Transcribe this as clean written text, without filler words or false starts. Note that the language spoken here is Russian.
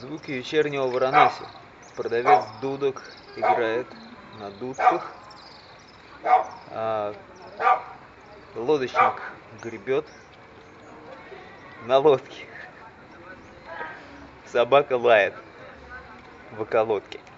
Звуки вечернего Варанаси. Продавец дудок играет на дудках, а лодочник гребет на лодке. Собака лает в околотке.